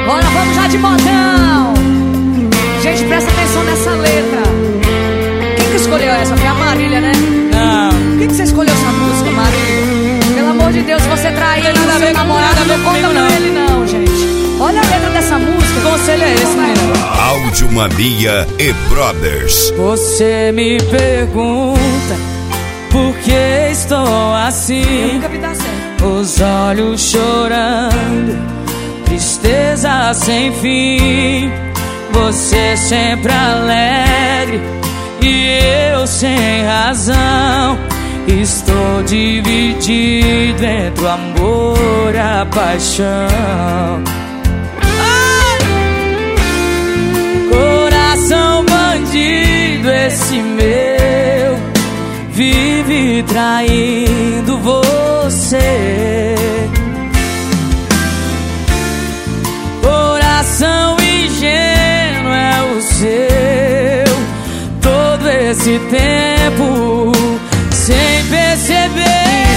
Bora, vamos já de modão. Gente, presta atenção nessa letra. Quem que escolheu essa? Foi a Marília, né? Não. Por que você escolheu essa música, Marília? Pelo amor de Deus, se você trair o seu namorado, não conta com ele não, gente. Olha a letra dessa música. Que conselho é esse, menino? Áudio Mania e Brothers. Você me pergunta por que estou assim. Eu nunca vi dar certo. Os olhos chorando, tristeza sem fim. Você sempre alegre e eu sem razão. Estou dividido entre o amor e a paixão. Coração bandido, esse meu vive traindo você. Coração ingênuo é o seu, todo esse tempo sem perceber.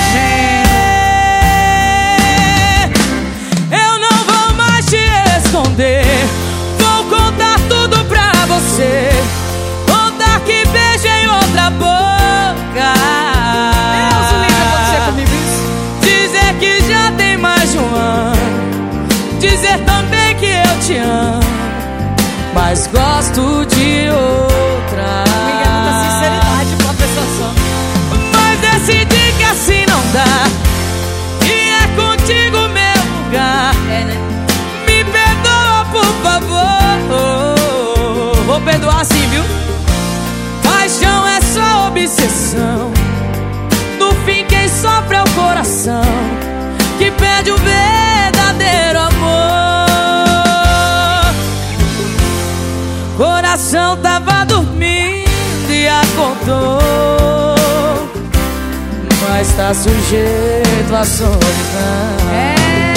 Eu não vou mais te esconder, vou contar tudo pra você. Contar que beijei outra boca. Deus, o lindo acontecer comigo isso. Dizer que já tem mais de um ano. Dizer também que eu te amo, mas gosto de outra. Amiga, é muita sinceridade pra uma pessoa só. Mas decidi que assim não dá, e é contigo meu lugar. É, né? Me perdoa, por favor. Vou perdoar sim, viu? Paixão é só obsessão. No fim quem sofre é o coração, que perde o verdadeiro amor. Coração tava dormindo e acordou, mas tá sujeito à solidão. É.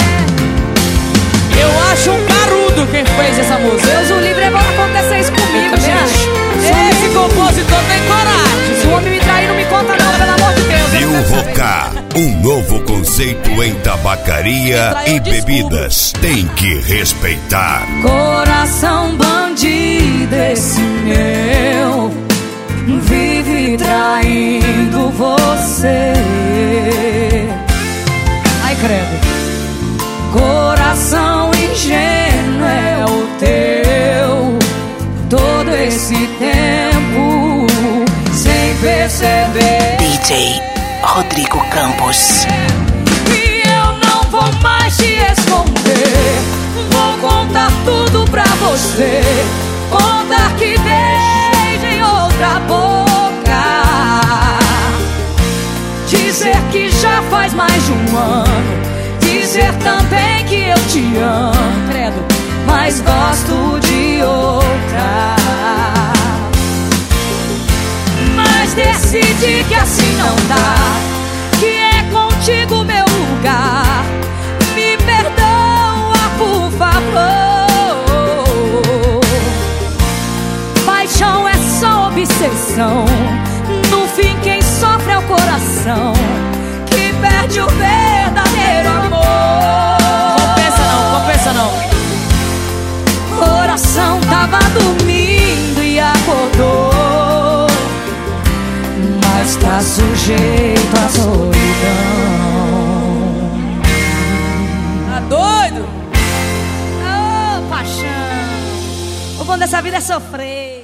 Eu acho um carudo quem fez essa música. Deus o livre, vai acontecer isso comigo, gente. Esse compositor tem coragem. Se o homem me trair, não me conta não, pelo amor de Deus. Vilvocar, um novo conceito em tabacaria e bebidas. Tem que respeitar. Coração bandido, esse meu vive traindo você. Ai, credo. Coração ingênuo é o teu, todo esse tempo sem perceber. DJ Rodrigo Campos. E eu não vou mais te esconder, vou contar tudo pra você. Contar que beijo em outra boca. Dizer que já faz mais de um ano. Dizer também que eu te amo, credo, mas gosto de outra. Mas decidi que assim não dá, que é contigo meu lugar. Me perdoa, por favor. Paixão é só obsessão. No fim quem sofre é o coração, que perde o verdadeiro amor. Compensa não. Coração tava dormindo e acordou, mas tá sujeito à solidão. Tá doido? Ô, paixão, o bom dessa vida é sofrer.